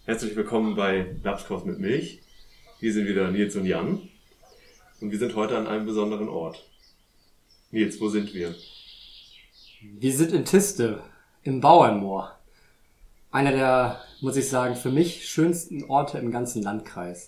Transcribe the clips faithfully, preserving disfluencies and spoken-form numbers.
Herzlich willkommen bei Lapskaus mit Milch. Hier sind wieder Nils und Jan und wir sind heute an einem besonderen Ort. Nils, wo sind wir? Wir sind in Tiste, im Bauernmoor. Einer der, muss ich sagen, für mich schönsten Orte im ganzen Landkreis.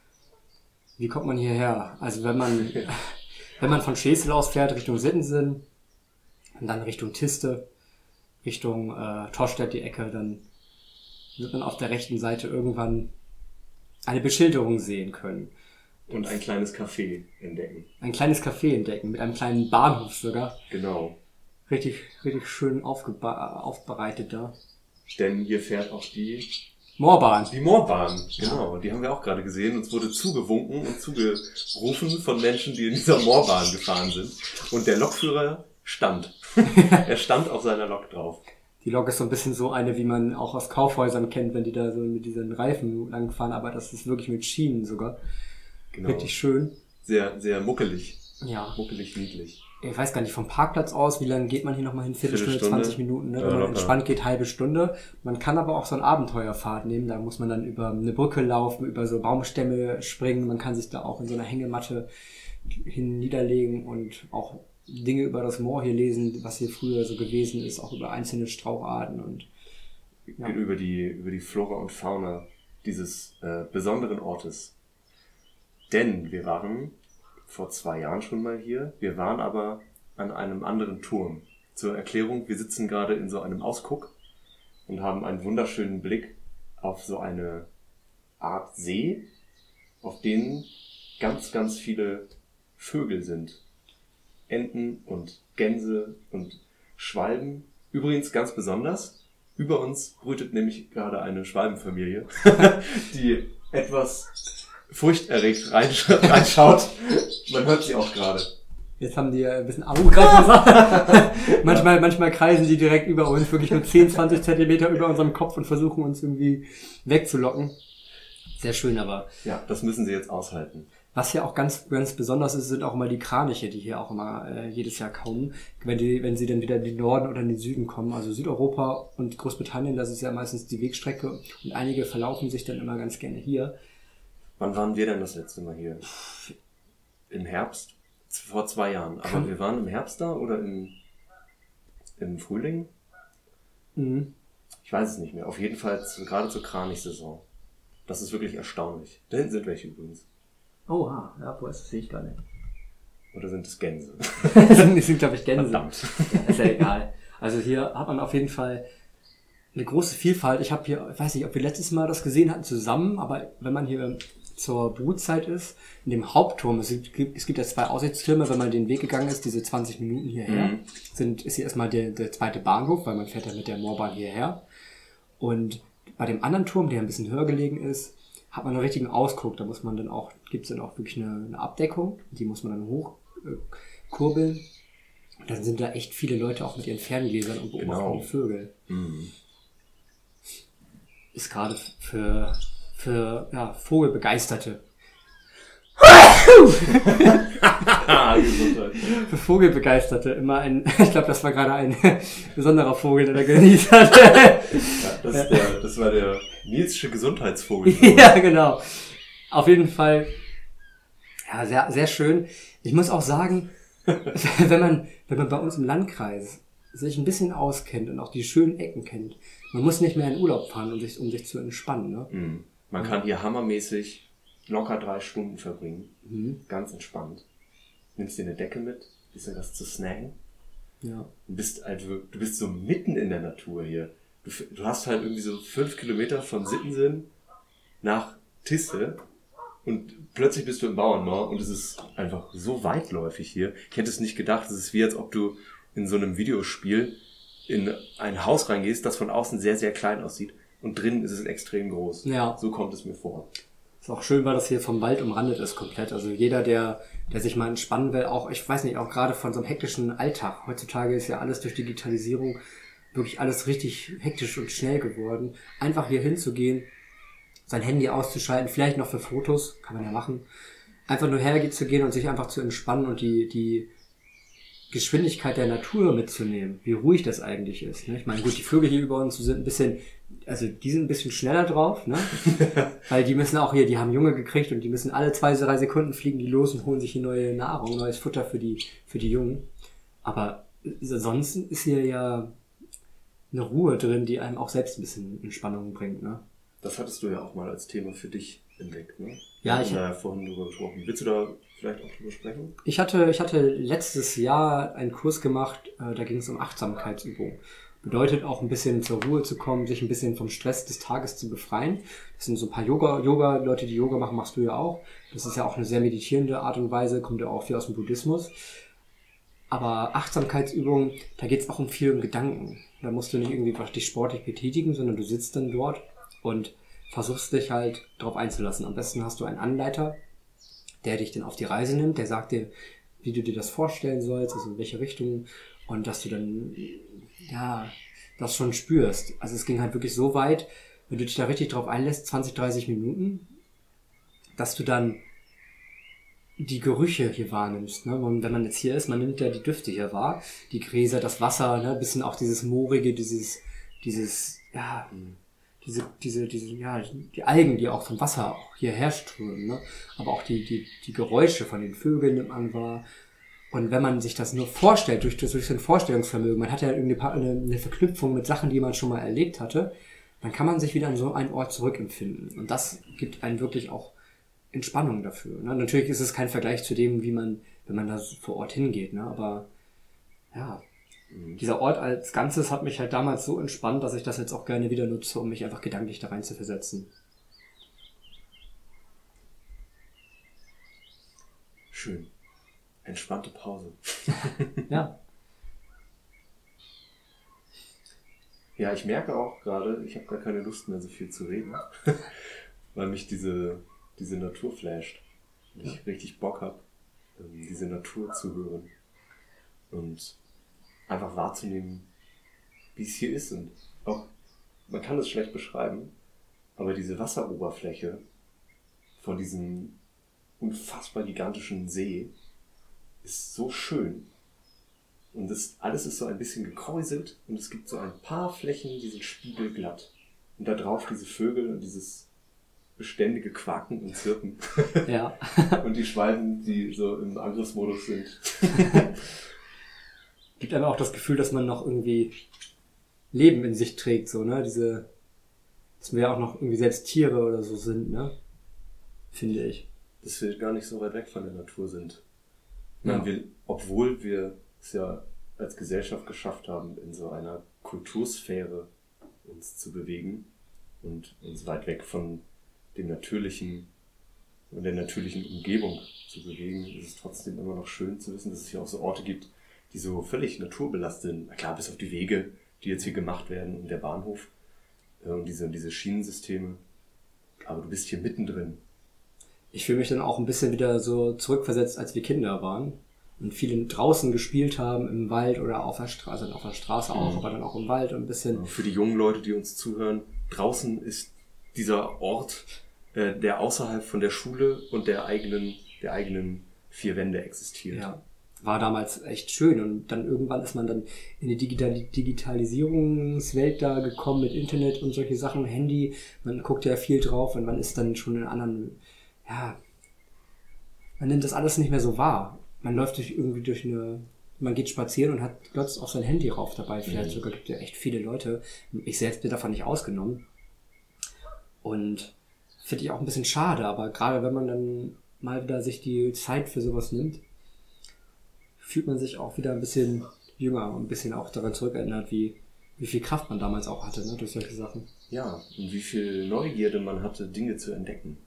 Wie kommt man hierher? Also wenn man, wenn man von Schesel aus fährt, Richtung Sittensen und dann Richtung Tiste, Richtung äh, Torstedt die Ecke, dann wird man auf der rechten Seite irgendwann eine Beschilderung sehen können. Und ein kleines Café entdecken. Ein kleines Café entdecken, mit einem kleinen Bahnhof sogar. Genau. Richtig, richtig schön aufgeba- aufbereitet da. Denn hier fährt auch die Moorbahn. Die Moorbahn, genau. Die haben wir auch gerade gesehen. Uns wurde zugewunken und zugerufen von Menschen, die in dieser Moorbahn gefahren sind. Und der Lokführer stand. Er stand auf seiner Lok drauf. Die Lok ist so ein bisschen so eine, wie man auch aus Kaufhäusern kennt, wenn die da so mit diesen Reifen langfahren, aber das ist wirklich mit Schienen sogar. Genau. Richtig schön. Sehr, sehr muckelig. Ja. Muckelig, niedlich. Ich weiß gar nicht, vom Parkplatz aus, wie lange geht man hier nochmal hin? Viertelstunde, Viertelstunde. zwanzig Minuten, ne? Ja, Wenn man locker. entspannt geht, halbe Stunde. Man kann aber auch so eine Abenteuerfahrt nehmen, da muss man dann über eine Brücke laufen, über so Baumstämme springen, man kann sich da auch in so einer Hängematte hin niederlegen und auch Dinge über das Moor hier lesen, was hier früher so gewesen ist, auch über einzelne Straucharten und ja. Über die, über die Flora und Fauna dieses äh, besonderen Ortes. Denn wir waren vor zwei Jahren schon mal hier, wir waren aber an einem anderen Turm. Zur Erklärung, wir sitzen gerade in so einem Ausguck und haben einen wunderschönen Blick auf so eine Art See, auf denen ganz, ganz viele Vögel sind. Enten und Gänse und Schwalben. Übrigens ganz besonders, über uns brütet nämlich gerade eine Schwalbenfamilie, die etwas furchterregt reinsch- reinschaut. Man hört sie auch gerade. Jetzt haben die ein bisschen Augreifen. manchmal, manchmal kreisen die direkt über uns, wirklich nur zehn, zwanzig Zentimeter über unserem Kopf und versuchen uns irgendwie wegzulocken. Sehr schön, aber Ja, das müssen sie jetzt aushalten. was ja auch ganz, ganz besonders ist, sind auch immer die Kraniche, die hier auch immer äh, jedes Jahr kommen, wenn die, wenn sie dann wieder in den Norden oder in den Süden kommen. Also Südeuropa und Großbritannien, das ist ja meistens die Wegstrecke und einige verlaufen sich dann immer ganz gerne hier. Wann waren wir denn das letzte Mal hier? Im Herbst? Vor zwei Jahren. Aber Kann- wir waren im Herbst da oder im, im Frühling? Mhm. Ich weiß es nicht mehr. Auf jeden Fall zu, gerade zur Kranichsaison. Das ist wirklich erstaunlich. Da hinten sind welche übrigens. Oh, ah, ja, wo ist das? Sehe ich gar nicht. Oder sind es Gänse? Das sind, das sind glaube ich, Gänse. Verdammt. Ja, ist ja egal. Also hier hat man auf jeden Fall eine große Vielfalt. Ich habe hier, ich weiß nicht, ob wir letztes Mal das gesehen hatten zusammen, aber wenn man hier zur Brutzeit ist, in dem Hauptturm, es gibt, es gibt ja zwei Aussichtstürme, wenn man den Weg gegangen ist, diese zwanzig Minuten hierher, Mhm. sind, ist hier erstmal der, der zweite Bahnhof, weil man fährt ja mit der Moorbahn hierher. Und bei dem anderen Turm, der ein bisschen höher gelegen ist, hat man einen richtigen Ausguck. Da muss man dann auch, gibt's dann auch wirklich eine, eine Abdeckung, die muss man dann hochkurbeln. Äh, kurbeln. Und dann sind da echt viele Leute auch mit ihren Ferngläsern und beobachten Genau. die Vögel. Mhm. Ist gerade für, für ja, Vogelbegeisterte. Ah, Gesundheit. Für Vogelbegeisterte immer ein, ich glaube, das war gerade ein besonderer Vogel, der da genießt hat. Ja, das, ist der, das war der Nilsche Gesundheitsvogel. Ja, genau. Auf jeden Fall, ja, sehr, sehr schön. Ich muss auch sagen, wenn man, wenn man bei uns im Landkreis sich ein bisschen auskennt und auch die schönen Ecken kennt, man muss nicht mehr in Urlaub fahren, um sich, um sich zu entspannen, ne? Mhm. Man kann hier hammermäßig locker drei Stunden verbringen. Mhm. Ganz entspannt. Nimmst dir eine Decke mit, bisschen was zu snacken. Ja. Du bist halt, wir- du bist so mitten in der Natur hier. Du, f- du hast halt irgendwie so fünf Kilometer von Sittensen nach Tiste und plötzlich bist du im Bauernmoor und es ist einfach so weitläufig hier. Ich hätte es nicht gedacht, es ist wie als ob du in so einem Videospiel in ein Haus reingehst, das von außen sehr, sehr klein aussieht und drinnen ist es extrem groß. Ja. So kommt es mir vor. Ist auch schön, weil das hier vom Wald umrandet ist komplett. Also jeder, der, der sich mal entspannen will, auch, ich weiß nicht, auch gerade von so einem hektischen Alltag. Heutzutage ist ja alles durch Digitalisierung wirklich alles richtig hektisch und schnell geworden. Einfach hier hinzugehen, sein Handy auszuschalten, vielleicht noch für Fotos, kann man ja machen. Einfach nur hergehen zu gehen und sich einfach zu entspannen und die, die, Geschwindigkeit der Natur mitzunehmen, wie ruhig das eigentlich ist. Ne? Ich meine, gut, die Vögel hier über uns sind ein bisschen, also die sind ein bisschen schneller drauf, ne? Weil die müssen auch hier, die haben Junge gekriegt und die müssen alle zwei, drei Sekunden fliegen die los und holen sich hier neue Nahrung, neues Futter für die, für die Jungen. Aber ansonsten ist hier ja eine Ruhe drin, die einem auch selbst ein bisschen Entspannung bringt, ne? Das hattest du ja auch mal als Thema für dich entdeckt, ne? Ja, ich ich habe da ja vorhin drüber gesprochen. Willst du da vielleicht auch drüber sprechen? Ich hatte, ich hatte letztes Jahr einen Kurs gemacht, äh, da ging es um Achtsamkeitsübungen. Bedeutet auch ein bisschen zur Ruhe zu kommen, sich ein bisschen vom Stress des Tages zu befreien. Das sind so ein paar Yoga, Yoga, Leute, die Yoga machen, machst du ja auch. Das ist ja auch eine sehr meditierende Art und Weise, kommt ja auch viel aus dem Buddhismus. Aber Achtsamkeitsübungen, da geht es auch um viel um Gedanken. Da musst du nicht irgendwie dich sportlich betätigen, sondern du sitzt dann dort und versuchst dich halt darauf einzulassen. Am besten hast du einen Anleiter, der dich dann auf die Reise nimmt, der sagt dir, wie du dir das vorstellen sollst, also in welche Richtung, und dass du dann, ja, das schon spürst. Also es ging halt wirklich so weit, wenn du dich da richtig drauf einlässt, zwanzig, dreißig Minuten, dass du dann die Gerüche hier wahrnimmst, ne? Und wenn man jetzt hier ist, man nimmt ja die Düfte hier wahr, die Gräser, das Wasser, ne? Ein bisschen auch dieses Moorige, dieses, dieses, ja, diese, diese, diese, ja, die Algen, die auch vom Wasser auch hierher strömen, ne? Aber auch die, die, die Geräusche von den Vögeln nimmt man wahr. Und wenn man sich das nur vorstellt, durch, durch so ein Vorstellungsvermögen, man hat ja irgendwie eine, eine Verknüpfung mit Sachen, die man schon mal erlebt hatte, dann kann man sich wieder an so einen Ort zurückempfinden. Und das gibt einen wirklich auch Entspannung dafür. Ne? Natürlich ist es kein Vergleich zu dem, wie man, wenn man da vor Ort hingeht, ne? Aber ja, mhm. Dieser Ort als Ganzes hat mich halt damals so entspannt, dass ich das jetzt auch gerne wieder nutze, um mich einfach gedanklich da rein zu versetzen. Schön. Entspannte Pause. Ja. Ja, ich merke auch gerade, ich habe gar keine Lust mehr so viel zu reden, weil mich diese, diese Natur flasht. Und ich richtig Bock habe, diese Natur zu hören und einfach wahrzunehmen, wie es hier ist. Und auch, man kann es schlecht beschreiben, aber diese Wasseroberfläche von diesem unfassbar gigantischen See ist so schön. Und das alles ist so ein bisschen gekräuselt und es gibt so ein paar Flächen, die sind spiegelglatt. Und da drauf diese Vögel und dieses beständige Quaken und Zirpen. Ja. Und die Schwalben, die so im Angriffsmodus sind. Gibt einem auch das Gefühl, dass man noch irgendwie Leben in sich trägt, so, ne? Diese, dass wir ja auch noch irgendwie selbst Tiere oder so sind, ne? Finde ich. Dass wir gar nicht so weit weg von der Natur sind. Ja. Ja. Wir, obwohl wir es ja als Gesellschaft geschafft haben, in so einer Kultursphäre uns zu bewegen und uns weit weg von dem natürlichen und der natürlichen Umgebung zu bewegen, ist es trotzdem immer noch schön zu wissen, dass es hier auch so Orte gibt, die so völlig naturbelastet sind. Na klar, bis auf die Wege, die jetzt hier gemacht werden und der Bahnhof und diese, diese Schienensysteme. Aber du bist hier mittendrin. Ich fühle mich dann auch ein bisschen wieder so zurückversetzt, als wir Kinder waren und viele draußen gespielt haben, im Wald oder auf der Straße, also auf der Straße auch, mhm. aber dann auch im Wald und ein bisschen. Für die jungen Leute, die uns zuhören, draußen ist dieser Ort, äh, der außerhalb von der Schule und der eigenen, der eigenen vier Wände existiert. Ja, war damals echt schön und dann irgendwann ist man dann in die Digital- Digitalisierungswelt da gekommen mit Internet und solche Sachen, Handy, man guckt ja viel drauf und man ist dann schon in anderen, ja, man nimmt das alles nicht mehr so wahr. Man läuft durch, irgendwie durch eine, man geht spazieren und hat plötzlich auch sein Handy rauf dabei. Vielleicht mhm. sogar gibt ja echt viele Leute. Ich selbst bin davon nicht ausgenommen. Und finde ich auch ein bisschen schade, aber gerade wenn man dann mal wieder sich die Zeit für sowas nimmt, fühlt man sich auch wieder ein bisschen jünger und ein bisschen auch daran zurückerinnert, wie, wie viel Kraft man damals auch hatte, ne, durch solche Sachen. Ja, und wie viel Neugierde man hatte, Dinge zu entdecken.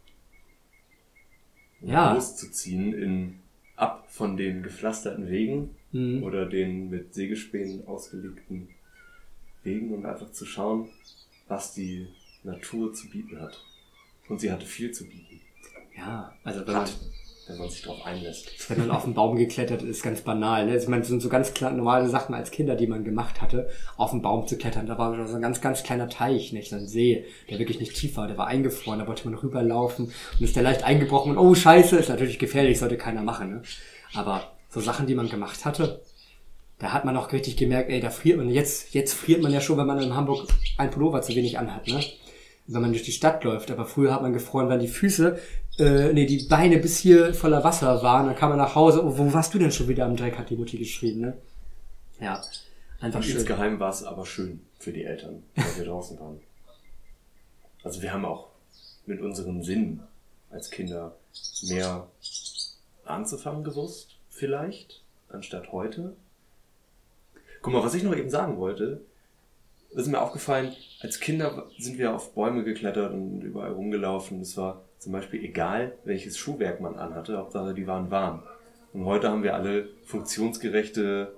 Und ja. loszuziehen in ab von den gepflasterten Wegen mhm. oder den mit Sägespänen ausgelegten Wegen und einfach zu schauen, was die Natur zu bieten hat. Und sie hatte viel zu bieten. Ja, also wenn man, wenn man sich darauf einlässt. Wenn man auf den Baum geklettert ist, ganz banal. Ne? Ich meine, das sind so ganz klar, normale Sachen als Kinder, die man gemacht hatte, auf den Baum zu klettern. Da war so ein ganz, ganz kleiner Teich, nicht so ein See, der wirklich nicht tief war, der war eingefroren, da wollte man rüberlaufen und ist der leicht eingebrochen und oh Scheiße, ist natürlich gefährlich, sollte keiner machen. Ne? Aber so Sachen, die man gemacht hatte, da hat man auch richtig gemerkt, ey, da friert man, jetzt, jetzt friert man ja schon, wenn man in Hamburg ein Pullover zu wenig anhat, ne? Wenn man durch die Stadt läuft, aber früher hat man gefroren, wenn die Füße, äh, nee, die Beine bis hier voller Wasser waren, dann kam man nach Hause, oh, wo warst du denn schon wieder am Dreck, hat die Mutti geschrieben, ne? Ja, einfach schön. Insgeheim war es aber schön für die Eltern, weil wir draußen waren. Also wir haben auch mit unseren Sinnen als Kinder mehr anzufangen gewusst, vielleicht, anstatt heute. Guck mal, was ich noch eben sagen wollte, ist mir aufgefallen, als Kinder sind wir auf Bäume geklettert und überall rumgelaufen. Es war zum Beispiel egal, welches Schuhwerk man anhatte, Hauptsache die waren warm. Und heute haben wir alle funktionsgerechte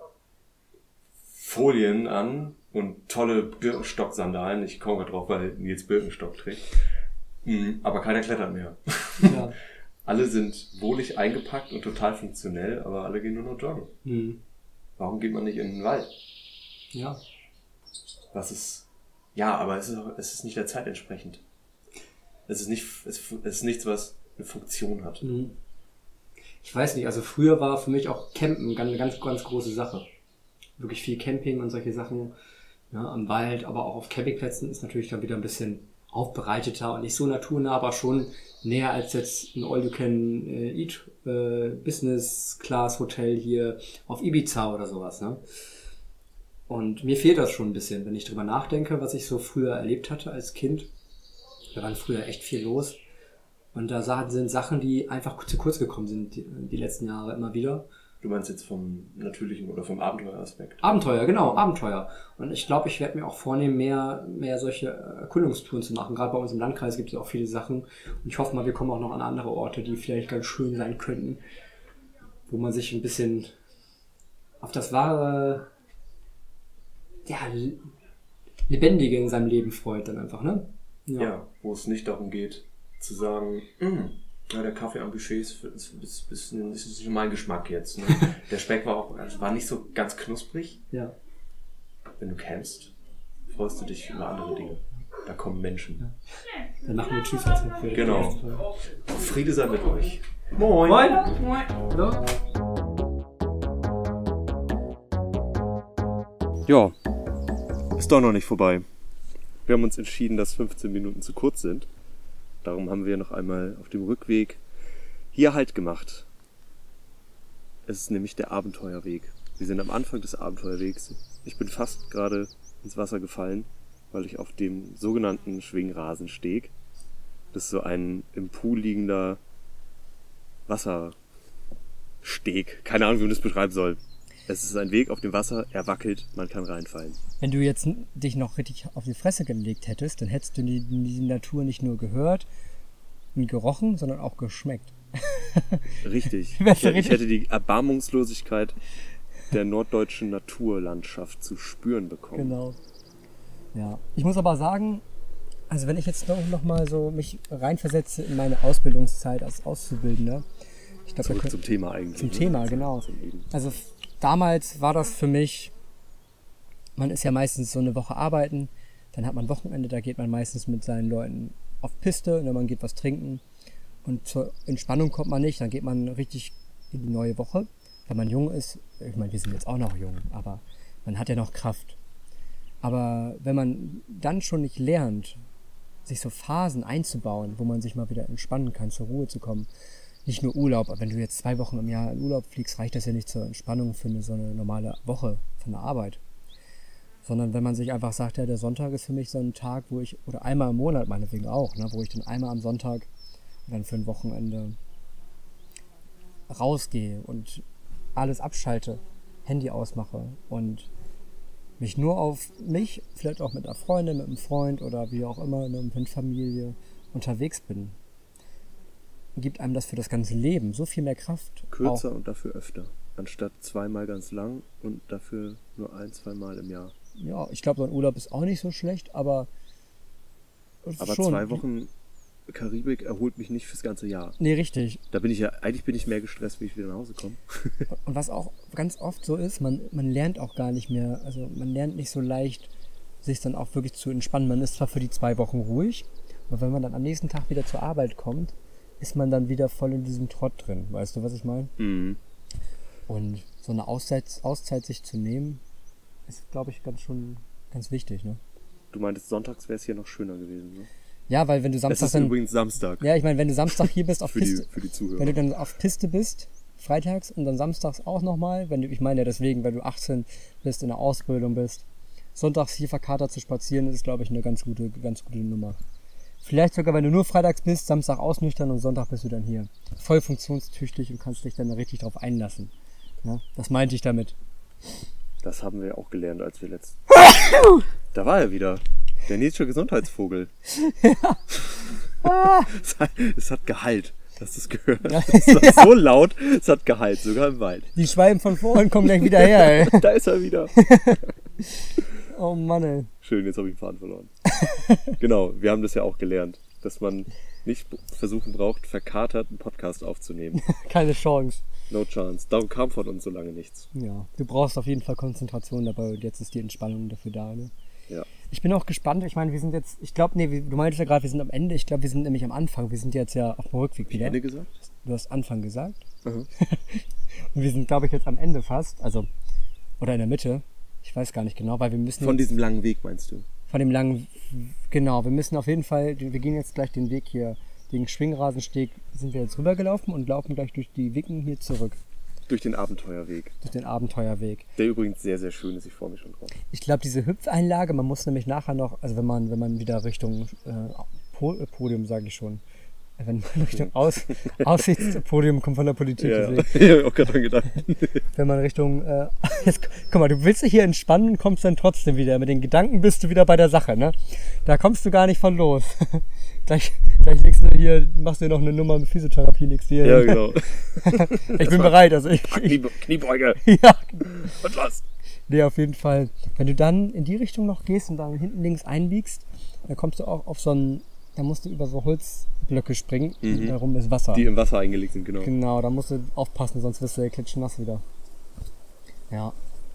Folien an und tolle Birkenstock-Sandalen. Ich komme gerade drauf, weil Nils Birkenstock trägt. Aber keiner klettert mehr. Ja. Alle sind wohlig eingepackt und total funktionell, aber alle gehen nur noch joggen. Mhm. Warum geht man nicht in den Wald? Ja. Was ist, ja, aber es ist, auch, es ist nicht der Zeit entsprechend. Es ist nicht, es ist nichts, was eine Funktion hat. Mhm. Ich weiß nicht, also früher war für mich auch Campen eine ganz, ganz große Sache. Wirklich viel Camping und solche Sachen, ja, am Wald, aber auch auf Campingplätzen ist natürlich dann wieder ein bisschen aufbereiteter und nicht so naturnah, aber schon näher als jetzt ein All-You-Can-Eat äh, Business-Class-Hotel hier auf Ibiza oder sowas, ne? Und mir fehlt das schon ein bisschen, wenn ich drüber nachdenke, was ich so früher erlebt hatte als Kind. Da waren früher echt viel los. Und da sind Sachen, die einfach zu kurz gekommen sind, die, die letzten Jahre immer wieder. Du meinst jetzt vom natürlichen oder vom Abenteueraspekt? Abenteuer, genau, Abenteuer. Und ich glaube, ich werde mir auch vornehmen, mehr, mehr solche Erkundungstouren zu machen. Gerade bei uns im Landkreis gibt es auch viele Sachen. Und ich hoffe mal, wir kommen auch noch an andere Orte, die vielleicht ganz schön sein könnten. Wo man sich ein bisschen auf das wahre, ja, Lebendige in seinem Leben freut dann einfach, ne? Ja, ja, wo es nicht darum geht, zu sagen, ja, der Kaffee am Buffet ist, ist, ist, ist, ist nicht mein Geschmack jetzt. Ne? Der Speck war auch also war nicht so ganz knusprig. Ja. Wenn du campst, freust du dich über andere Dinge. Da kommen Menschen. Ja. Dann machen wir Tschüss. Jetzt für genau. Friede sei mit euch. Moin. Moin. Moin. Hallo. Ja, ist doch noch nicht vorbei. Wir haben uns entschieden, dass fünfzehn Minuten zu kurz sind. Darum haben wir noch einmal auf dem Rückweg hier Halt gemacht. Es ist nämlich der Abenteuerweg. Wir sind am Anfang des Abenteuerwegs. Ich bin fast gerade ins Wasser gefallen, weil ich auf dem sogenannten Schwingrasen steg. Das ist so ein im Pool liegender Wassersteg. Keine Ahnung, wie man das beschreiben soll. Es ist ein Weg auf dem Wasser, er wackelt, man kann reinfallen. Wenn du jetzt dich noch richtig auf die Fresse gelegt hättest, dann hättest du die, die Natur nicht nur gehört und gerochen, sondern auch geschmeckt. Richtig. Ich, ich hätte die Erbarmungslosigkeit der norddeutschen Naturlandschaft zu spüren bekommen. Genau. Ja. Ich muss aber sagen, also wenn ich jetzt noch, noch mal so mich reinversetze in meine Ausbildungszeit als Auszubildender. Ich glaub, Zurück können, zum Thema eigentlich. Zum ne? Thema, genau. Also damals war das für mich, man ist ja meistens so eine Woche arbeiten, dann hat man Wochenende, da geht man meistens mit seinen Leuten auf Piste, ne, man geht was trinken und zur Entspannung kommt man nicht, dann geht man richtig in die neue Woche, weil man jung ist. Ich meine, wir sind jetzt auch noch jung, aber man hat ja noch Kraft. Aber wenn man dann schon nicht lernt, sich so Phasen einzubauen, wo man sich mal wieder entspannen kann, zur Ruhe zu kommen, nicht nur Urlaub, aber wenn du jetzt zwei Wochen im Jahr in Urlaub fliegst, reicht das ja nicht zur Entspannung für eine, so eine normale Woche von der Arbeit. Sondern wenn man sich einfach sagt, ja, der Sonntag ist für mich so ein Tag, wo ich, oder einmal im Monat meinetwegen auch, ne, wo ich dann einmal am Sonntag dann für ein Wochenende rausgehe und alles abschalte, Handy ausmache und mich nur auf mich, vielleicht auch mit einer Freundin, mit einem Freund oder wie auch immer, ne, mit Familie unterwegs bin. Gibt einem das für das ganze Leben so viel mehr Kraft. Kürzer auch. Und dafür öfter. Anstatt zweimal ganz lang und dafür nur ein, zweimal im Jahr. Ja, ich glaube, so ein Urlaub ist auch nicht so schlecht, aber Aber schon. zwei Wochen Karibik erholt mich nicht fürs ganze Jahr. Nee, richtig. Da bin ich ja, eigentlich bin ich mehr gestresst, wie ich wieder nach Hause komme. Und was auch ganz oft so ist, man, man lernt auch gar nicht mehr, also man lernt nicht so leicht, sich dann auch wirklich zu entspannen. Man ist zwar für die zwei Wochen ruhig, aber wenn man dann am nächsten Tag wieder zur Arbeit kommt, ist man dann wieder voll in diesem Trott drin. Weißt du, was ich meine? Mhm. Und so eine Auszeit, Auszeit sich zu nehmen, ist, glaube ich, ganz schon ganz wichtig, ne? Du meintest, sonntags wäre es hier noch schöner gewesen, ne? Ja, weil wenn du Es Samstag ist dann... übrigens Samstag. Ja, ich meine, wenn du Samstag hier bist auf für, die, Piste... für die Zuhörer. Wenn du dann auf Piste bist, freitags und dann samstags auch nochmal, wenn du, ich meine ja deswegen, wenn du achtzehn bist, in der Ausbildung bist, sonntags hier verkatert zu spazieren, ist, glaube ich, eine ganz gute, ganz gute Nummer. Vielleicht sogar, wenn du nur freitags bist, Samstag ausnüchtern und Sonntag bist du dann hier. Voll funktionstüchtig und kannst dich dann richtig drauf einlassen. Ja, das meinte ich damit. Das haben wir auch gelernt, als wir letzt... Da war er wieder. Der Nilsche Gesundheitsvogel. Ja. es, hat, es hat Gehalt. Hast du es gehört? Es war so laut, es hat Gehalt, sogar im Wald. Die Schwalben von vorhin kommen gleich wieder her, ey. Da ist er wieder. Oh Mann, ey. Schön, jetzt habe ich den Faden verloren. Genau, wir haben das ja auch gelernt, dass man nicht versuchen braucht, verkatert einen Podcast aufzunehmen. Keine Chance. No chance. Darum kam von uns so lange nichts. Ja, du brauchst auf jeden Fall Konzentration dabei und jetzt ist die Entspannung dafür da, ne? Ja. Ich bin auch gespannt. Ich meine, wir sind jetzt, ich glaube, nee, du meintest ja gerade, wir sind am Ende. Ich glaube, wir sind nämlich am Anfang. Wir sind jetzt ja auf dem Rückweg wieder. Ende gesagt? Du hast Anfang gesagt. Mhm. Und wir sind, glaube ich, jetzt am Ende fast. Also, oder in der Mitte. Ich weiß gar nicht genau, weil wir müssen... Von jetzt, diesem langen Weg meinst du? Von dem langen... Genau, wir müssen auf jeden Fall... Wir gehen jetzt gleich den Weg hier, den Schwingrasensteg, sind wir jetzt rübergelaufen und laufen gleich durch die Wicken hier zurück. Durch den Abenteuerweg. Durch den Abenteuerweg. Der übrigens sehr, sehr schön ist. Ich freue mich schon drauf. Ich glaube, diese Hüpfeinlage, man muss nämlich nachher noch, also wenn man, wenn man wieder Richtung äh, Po- äh, Podium, sage ich schon, wenn man Richtung Aus, Aussichtspodium kommt von der Politik. Ja, ja. deswegen. Ich habe auch gerade dran gedacht. Wenn man Richtung, äh, jetzt, guck mal, du willst dich hier entspannen und kommst dann trotzdem wieder. Mit den Gedanken bist du wieder bei der Sache, ne? Da kommst du gar nicht von los. gleich, gleich legst du hier, machst du dir noch eine Nummer mit Physiotherapie, legst dir. Ja, genau. Ich bin bereit, also ich, Knie, ich Kniebeuge. ja. Und los. Nee, auf jeden Fall. Wenn du dann in die Richtung noch gehst und dann hinten links einbiegst, dann kommst du auch auf so einen, da musst du über so Holzblöcke springen, Mhm. darum ist Wasser. Die im Wasser eingelegt sind, genau. Genau, da musst du aufpassen, sonst wirst du ja klitschnass wieder. Ja.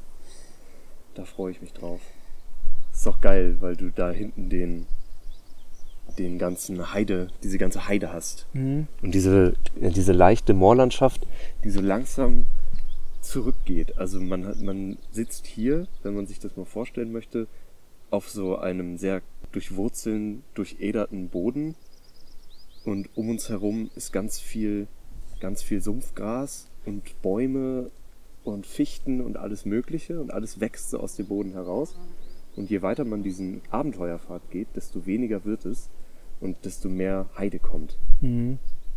Da freue ich mich drauf. Ist doch geil, weil du da hinten den, den ganzen Heide, diese ganze Heide hast. Mhm. Und diese, diese leichte Moorlandschaft, die so langsam zurückgeht. Also man hat, man sitzt hier, wenn man sich das mal vorstellen möchte, auf so einem sehr durch Wurzeln durchäderten Boden. Und um uns herum ist ganz viel, ganz viel Sumpfgras und Bäume und Fichten und alles Mögliche. Und alles wächst so aus dem Boden heraus. Und je weiter man diesen Abenteuerpfad geht, desto weniger wird es und desto mehr Heide kommt. Mhm.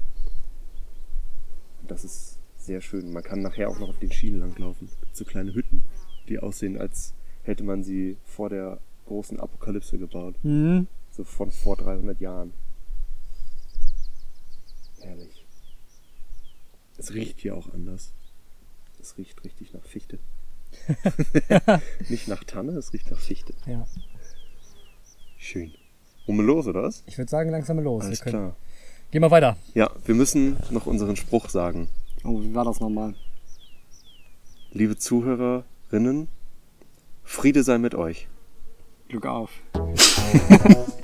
Und das ist sehr schön. Man kann nachher auch noch auf den Schienen langlaufen. So kleine Hütten, die aussehen, als hätte man sie vor der großen Apokalypse gebaut. Mhm. So von vor dreihundert Jahren. Herrlich. Es riecht hier auch anders. Es riecht richtig nach Fichte. Nicht nach Tanne, es riecht nach Fichte. Ja. Schön. Wollen wir los, oder was? Ich würde sagen, langsam los. Alles Wir können- klar. Gehen wir weiter. Ja, wir müssen noch unseren Spruch sagen. Oh, wie war das nochmal? Liebe Zuhörerinnen, Friede sei mit euch. Glück auf.